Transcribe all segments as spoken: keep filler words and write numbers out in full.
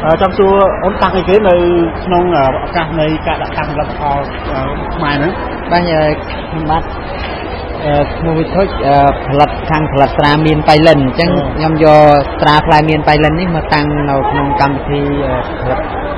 trong số ổn tăng cái nơi nông các nơi cả đã tăng lập họ mai nữa bây giờ bắt mùi thôi lật thằng lật tra miền Tây lần chẳng nhom do tra phai miền Tây lần nhưng mà tăng nào nông cam thì lật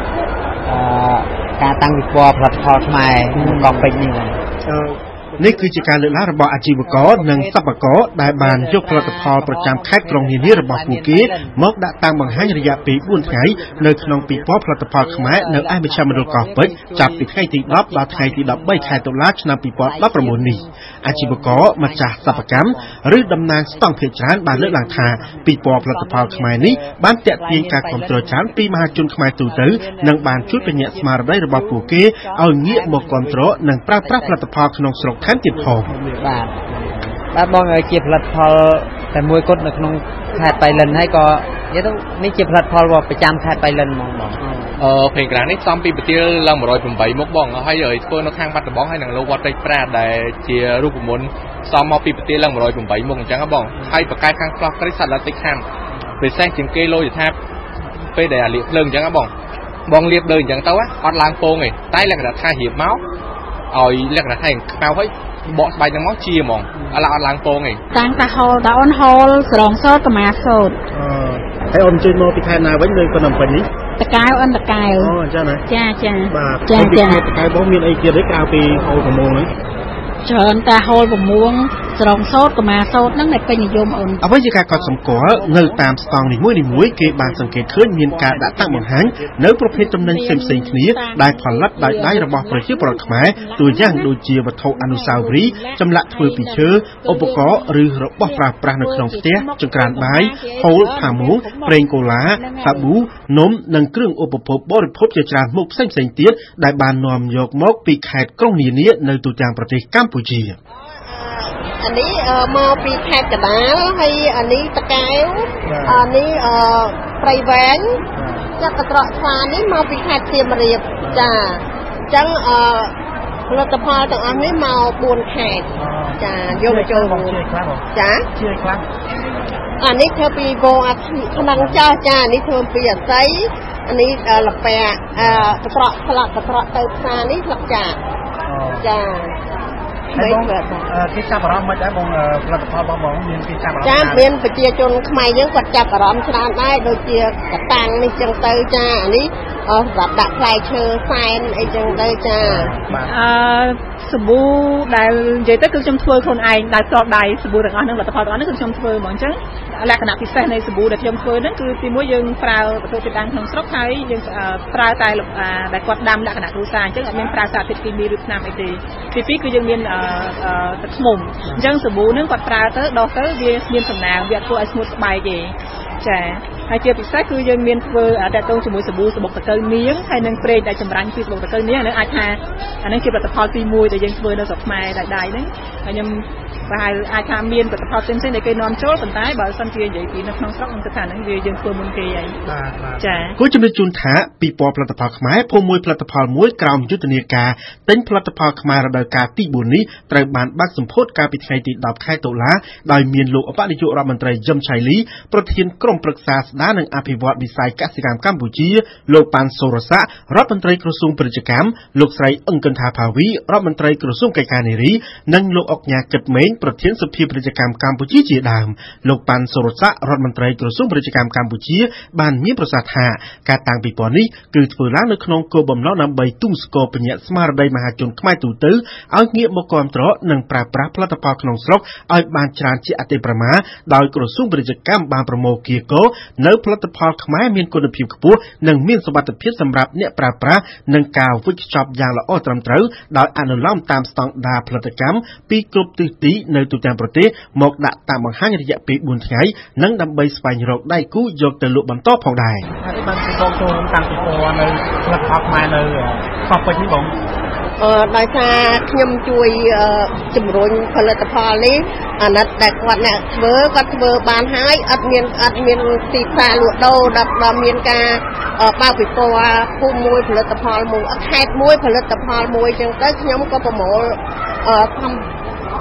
cả tăng việc bò lật họ mai còn bệnh như vậy នេះគឺជាការលើកឡើងរបស់អាជីវករនិងសិប្បករដែលបានយកផលិតផលប្រចាំខេត្តក្រុងនានារបស់ពួកគេមកដាក់តាំងបង្ហាញរយៈពេលបួនថ្ងៃនៅក្នុងពិព័រណ៍ផលិតផលខ្មែរនៅឯមជ្ឈមណ្ឌលកោះពេជ្រចាប់ពីថ្ងៃទីដប់ដល់ថ្ងៃទីដប់បីខែតុលាឆ្នាំពីរពាន់ដប់ប្រាំបួននេះអាជីវករម្ចាស់សិប្បកម្មឬតំណាងស្តង់ភាគច្រើនបានលើកឡើងថាពិព័រណ៍ផលិតផលខ្មែរនេះបានទាក់ទាញការគាំទ្រច្រើនពីមហាជនខ្មែរទូទៅនិងបានជួយពញ្ញាស្មារតីរបស់ពួកគេឲ្យងាកមកគាំទ្រនិងប្រើប្រាស់ផលិតផលក្នុងស្រុកថែមទៀតផងបាទបាទបងឲ្យជាផលិតផលតែមួយគត់នៅក្នុងខេត្តបៃលិនហើយក៏និយាយទៅនេះជាផលិតផលរបស់ប្រចាំខេត្តបៃលិនហ្មងបងអឺเพลงกลางនេះសំពីប្រទាលឡើងone oh eightមុខបងហើយឲ្យធ្វើនៅខាងបាត់ដំបងហើយនឹងលោកវត្តពេជ្រប្រាដែលជារូបមន្តសំមកពីប្រទាលឡើងone oh eightមុខអញ្ចឹងបងហើយបកកែខាងខ្លះក្រីសត្វឡាតិចខាងពិសេសជាងគេលោយថាពេលដែលអាលៀកភ្លើងអញ្ចឹងបងបងលៀបលើអញ្ចឹងទៅអត់ឡើងពងទេតែលក្ខណៈថារៀបមកឲ្យលក្ខណៈថាខ្មៅហើយបកស្បែកហ្នឹងមកជាហ្មងអត់ឡើងអត់ឡើងពងទេតាំងតាហូលតាអូនហូលស្រងសោតកម្មាសោតអឺហើយអូនជួយមកពីខេត្តណាវិញនៅក្នុងពេញនេះតកៅអូនតកៅអូអញ្ចឹងណាចាចាបាទចាចាតកៅបងមានអីទៀតទេក្រៅពីហូលប្រមងហ្នឹងច្រើនតាហូលប្រមងស្រងសោតកម្មាសោតហ្នឹងតែពេញនិយមអូនអ្វីជាការកត់សម្គាល់នៅតាមស្តង់នីមួយៗគេបានសង្កេតឃើញមានការដាក់តាំងបង្ហាញនៅប្រភេទទំនិញផ្សេងៗគ្នាដែលផលិតដោយដៃរបស់ប្រជាពលរដ្ឋខ្មែរទូយ៉ាងដូចជាវត្ថុអនុស្សាវរីយ៍ចម្លាក់ធ្វើពីឈើឧបករណ៍ឬរបស់ប្រើប្រាស់នៅក្នុងផ្ទះចង្ក្រានបាយហូលផាមួងប្រេងកូឡាសាប៊ូនំនិងគ្រឿងឧបភោគបរិភោគជាច្រើនមុខផ្សេងៗទៀតដែលបាននាំយកមកពីខេត្តក្រុងនានានៅទូទាំងប្រទេសកម្ពុជាอันนี้เอ่อมาปีแขกกระดาษให้อันนี้ตะแกวอันนี้เอ่อไพรแหวนจักรกระชานี้มาปีแขกเทียมเรียบจ้าจังเอ่อผลิตภัณฑ์ต่างอันนี้มาบวนแขกจ้าโยมโจมจ้าเชื่อครับอันนี้เธอปีโบอัขนังจ้าจ้านี่เธอปีอัดไซอันนี้เอ่อละแปะเอ่อกระเตาะสลักกระเตาะเติมซานี่หลักจ้าจ้าไม่เกิดที่จับอารมณ์มาจากบงผลิตภัณฑ์บางบางมีที่จับอารมณ์จ้าเมียนไปเจียจนขมายยังกดจับอารมณ์ชนะได้โดยเจียกระตังนี่จังเตยจ้าอันนี้เออแบบดักไฟเชอร์ไฟไอจังเตยจ้าสบู่ได้เจตคือชมช่วยคนไอ้ได้ปลอดได้สบู่ต่างๆนั่นผลิตภัณฑ์ต่างๆนั่นคือชมช่วยเหมือนจังลักษณะพิเศษในสบู่ได้ชมช่วยนั่นคือที่มั่วยังปลาประตูติดดังของสต๊อกไทยยังปลาตายหลบได้กดดำลักษณะรูซานจังเป็นปลาสาธิตกินมีรูปนามไอตีที่พี่คือยังเป็นตัดสมุนจังสบู่นั่นกดปลาเตอดอกเตอเวียมีสำนักเวียตัวไอสมุดใบเย่ใช่ให้เจียพิเศษคือยังมีเฟอร์แต่ตรงสมุนสบู่สบู่ตะเกียงเนี้ยให้นังเปรย์ได้จำรันคือสบู่ตะเกียงเนี้ยนั่นอาจจะอันนั้นคือผลิตภัณฑ์ตีมวยแต่ยังเฟอร์ในสมัยใดๆนั้นยังvà ai tham miên và tập hợp xem xem để cây non chốt tận tái bảo sân kia vậy thì nó không sótสถานนั้นเวียยังเฟอร์มุนเกย์vậyจ้ะกู้จำนวนจุนถาปีปอผลิตภัณฑ์ขมายพมวยผลิตภัณฑ์มวยกราวยุทธเนียกาเต็นผลิตภัณฑ์ขมายระดับการตีบุญนี้ไตรบานบักสมโพธการปิดไข่ติดดับไข่ตุลาโดยเมียนโลกอปนิจุรัฐมนตรียมชัยลีประธานกรมปรึกษาด้านอภิวัตวิสัยกสิกรรมกัมพูชีโลปันโซรสะรัฐมนตรีกระทรวงกิจกรรมโลกไซอังกันทาภาวีรัฐมนตรีกระทรวงการเงินนั่งโลกออกญาเกิดเมนประธานสภากิจกรรมกัมพูชีจีดามโลกปันโซรสะรัฐมนตรีกระทรวงกิจกรรมกัมพูชีบานมีประสาทหาการต่างปีปอนี้คือฝืนล้างในขนมโกบอมล้อนำใบตุ้งสโกปัญญาสมาร์ไดมหาชนขมายตูตื้อเอาเงียบมกรตรอหนังปราบปราผลิตภัณฑ์ขนมสลบเอาบานจานจีอัติประมาโดยกระทรวงกิจกรรมบานประโมเกียโกเนื้อผลิตภัณฑ์ขมายมีคุณภาพขปุ่นหนังมีสมบัติเพียรสำหรับเนี่ยปราบปราหนังกาววิจารณ์อย่างละอ้อตรำเต๋อโดยอนุโลมตามสตองดาผลิตกรรมปีกรุบตีตีในตัวแทนประเทศหมกดะตามบางห้างระยะปีบุญไงนั่งดำใบสไปน์โรกได้กู้ยกแต่ลุบันโต้พองได้อันนี้มันเป็นโครงตัวต่างตัวในผลิตภัณฑ์มาในขอบไปที่ผมเออโดยชาขยมจุยจุ่มรุ่นผลิตภัณฑ์นี้อันนั้นแต่ก่อนเนี่ยเบอร์ก็เบอร์บานหายอัดเมียนอัดเมียนตีตาหลุดโดดับดำเมียนกาป้าปิดตัวผู้มวยผลิตภัณฑ์มวยแคดมวยผลิตภัณฑ์มวยจังแต่ขยมก็ประโมททำ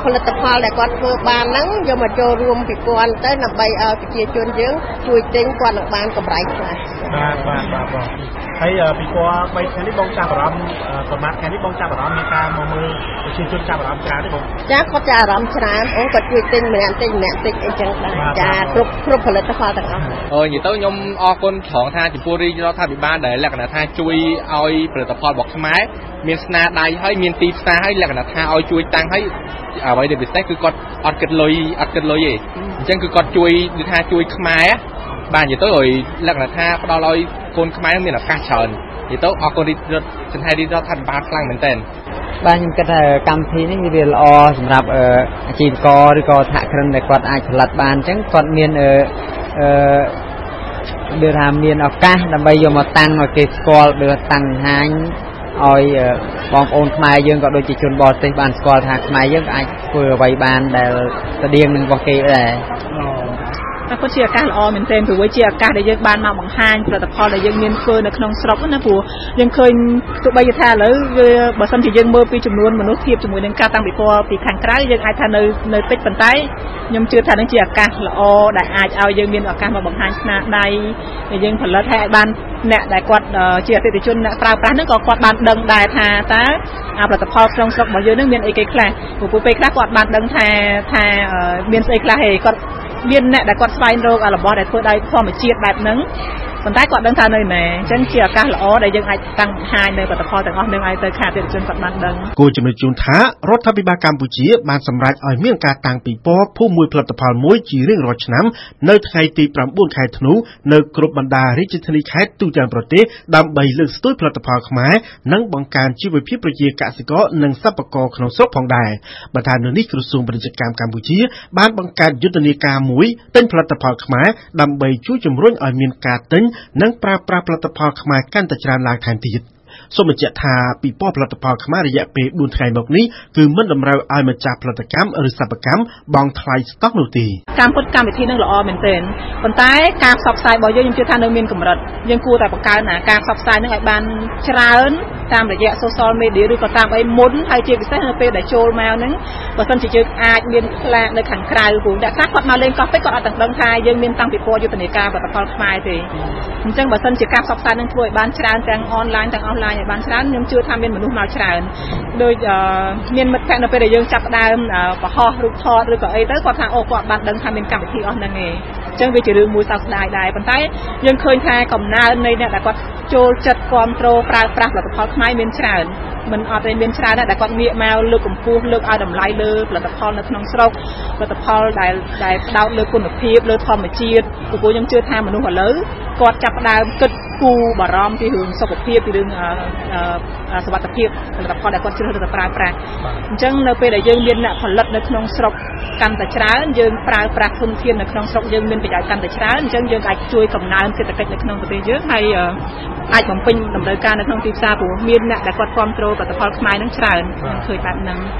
ផលិតផលដែលគាត់ធ្វើបានហ្នឹងយកមកចូលរួមពិព័រណ៍ទៅដើម្បីឲ្យប្រជាជនយើងជួយទិញគាត់នឹងបានកម្រៃខ្លះបាទបាទបាទបងហើយពិព័រណ៍បីថ្ងៃនេះបងចាប់អារម្មណ៍ប្រហែលថ្ងៃនេះបងចាប់អារម្មណ៍មានការមកមើលប្រជាជនចាប់អារម្មណ៍ច្រើនទេបងចាគាត់ចាប់អារម្មណ៍ច្រើនអូគាត់ជួយទិញម្នាក់ទិញម្នាក់ទិញអីចឹងដែរចាគ្រប់គ្រប់ផលិតផលទាំងអស់អឺនិយាយទៅខ្ញុំអរគុណត្រង់ថាចំពោះរាជរដ្ឋាភិបាលដែលលក្ខណៈថាជួយឲ្យផលិតផលរបស់ខ្មែរមានស្នាដៃហើយមានទីផ្សារហើយលក្ខណៈថាឲ្យជួយតាំងហើយអ្វីដែលពិសេសគឺគាត់អត់គិតលុយអត់គិតលុយទេអញ្ចឹងគឺគាត់ជួយគឺថាជួយខ្មែរបាននិយាយទៅឲ្យលក្ខណៈថាផ្ដល់ឲ្យកូនខ្មែរមានឱកាសច្រើននិយាយទៅអរគុណរាជរដ្ឋសន្តានរាជរដ្ឋាភិបាលខ្លាំងមែនទែនបាទខ្ញុំគិតថាកម្មវិធីនេះវាល្អសម្រាប់អាជីវករឬក៏សហគ្រិនដែលគាត់អាចផលិតបានអញ្ចឹងគាត់មានអឺអឺដូចថាមានឱកាសដើម្បីយកមកតាំងឲ្យគេស្គាល់ដូចតាំងហាញឲ្យបងប្អូនខ្មែរយើងក៏ដូចជាជនបរទេសបានស្គាល់ថាខ្មែរយើងអាចធ្វើអ្វីបានដែលស្តៀងនឹងរបស់គេដែរតែក៏ជាឱកាសល្អមែនទែនព្រោះវាជាឱកាសដែលយើងបានមកបង្ហាញផលិតផលដែលយើងមានធ្វើនៅក្នុងស្រុកណាព្រោះយើងឃើញទោះបីថាឥឡូវវាបើសិនជាយើងមើលពីចំនួនមនុស្សធៀបជាមួយនឹងការតាំងពិព័រណ៍ពីខាងក្រៅយើងអាចថានៅនៅតិចប៉ុន្តែខ្ញុំជឿថានឹងជាឱកាសល្អដែលអាចឲ្យយើងមានឱកាសមកបង្ហាញស្នាដៃដែលយើងផលិតឲ្យបានអ្នកដែលគាត់ជាអតិថិជនអ្នកប្រើប្រាស់ហ្នឹងក៏គាត់បានដឹងដែរថាតើផលិតផលក្នុងស្រុករបស់យើងហ្នឹងមានអីគេខ្លះព្រោះពេលខ្លះគាត់បានដឹងថាថាមានស្អីខ្លះហេគាត់មានអ្នកដែលគាត់ស្វែងរករបស់ដែលធ្វើដោយធម្មជាតិបែបហ្នឹងប៉ុន្តែគាត់ដឹងថានៅណាអញ្ចឹងជាឱកាសល្អដែលយើងអាចតាំងបង្ហាញនៅផលិតផលទាំងអស់នឹងឲ្យទៅខាងអតិថិជនគាត់បានដឹងគួរជំរាបជូនថារដ្ឋាភិបាលកម្ពុជាបានសម្រេចឲ្យមានការតាំងពិព័រណ៍ភូមិមួយផលិតផលមួយជារៀងរាល់ឆ្នាំនៅថ្ងៃទីប្រាំបួនខែធ្នូនៅគ្រប់បណ្ដារាជធានីខេត្តទូទាំងប្រទេសដើម្បីលើកស្ទួយផលិតផលខ្មែរនិងបង្កើនជីវភាពប្រជាកសិករនិងសិប្បករក្នុងស្រុកផងដែរបន្ថែមលើនេះក្រសួងពាណិជ្ជកម្មកម្ពុជាបានបង្កើតយុទ្ធនាការមួយទិញផលិតផលខ្មែរដើម្បីជួយជំរុញឲ្យមានការទិញនិងប្រើប្រាស់ផលិតផលខ្មែរកាន់តែច្រើនឡើងថែមទៀតសូមបញ្ជាក់ថាពិព័រណ៍ផលិតផលខ្មែររយៈពេលបួនថ្ងៃមកនេះគឺមិនតម្រូវឲ្យម្ចាស់ផលិតកម្មឬសិប្បកម្មបង់ថ្លៃស្តុកនោះទេកម្មពុតកម្មវិធីនឹងល្អមែនទែនប៉ុន្តែការផ្សព្វផ្សាយរបស់យើងខ្ញុំជឿថានៅមានកម្រិតយើងគួរតែបង្កើនការផ្សព្វផ្សាយនឹងឲ្យបានច្រើនតាមរយៈ social media ឬក៏តាមអីមុនហើយជាពិសេសនៅពេលដែលចូលមកហ្នឹងបើសិនជាយើងអាចមានផ្លាកនៅខាងក្រៅព្រោះអ្នកខ្លះគាត់មកលេងកោះពេជ្រគាត់អត់ទាំងដឹងថាយើងមានតាំងពិព័រណ៍យុទ្ធនាការផលិតផលខ្មែរទេអញ្ចឹងបើសិនជាការផ្សព្វផ្សាយនឹងធ្វើឲ្យបានច្រើនទាំង online ទាំង offline ឲ្យបានច្រើនខ្ញុំជឿថាមានមនុស្សមកច្រើនដូចមានមិត្តភក្តិនៅពេលដែលយើងចាប់ផ្ដើមបង្ហោះរូបថតឬក៏អីទៅគាត់ថាអូគាត់បានដឹងថាមានកម្មវិធីអស់ហ្នឹងឯងអញ្ចឹងវាជារឿងមួយសោកស្ដាយដែរប៉ុន្តែយើងឃើញថាកំណើននៃអ្នកដែលគាត់ចូលចិត្តគ្រប់គ្រងប្រើប្រាស់ផលិតផលខ្មែរមានច្រើនមិនអត់ទេមានច្រើនដែរដែលគាត់ងាកមកលើកកម្ពស់លើកឲ្យតម្លៃលើផលិតផលនៅក្នុងស្រុកផលិតផលដែលដែលផ្ដោតលើគុណភាពលើធម្មជាតិព្រោះខ្ញុំជឿថាមនុស្សឥឡូវគាត់ចាប់ផ្ដើមគិតគូរបារម្ភពីរឿងសុខភាពពីរឿងសុខភាពផលិតផលដែលគាត់ជ្រើសរើសទៅប្រើប្រាស់អញ្ចឹងនៅពេលដែលយើងមានអ្នកផលិតនៅក្នុងស្រុកកាន់តែច្រើនយើងប្រើប្រាស់ធនធាននៅក្នុងស្រុកយើងមានប្រយោជន៍កាន់តែច្រើនអញ្ចឹងយើងអាចជួយកំណើនសេដ្ឋកិច្ចនៅក្នុងប្រទេសយើងហើយអាចបំពេញតម្រូវការនៅក្នុងទីផ្សារព្រោះមានអ្នកដែលគាត់គ្រប់គ្រងផលិតផលខ្មែរនឹងច្រើនឃើញបែបហ្នឹង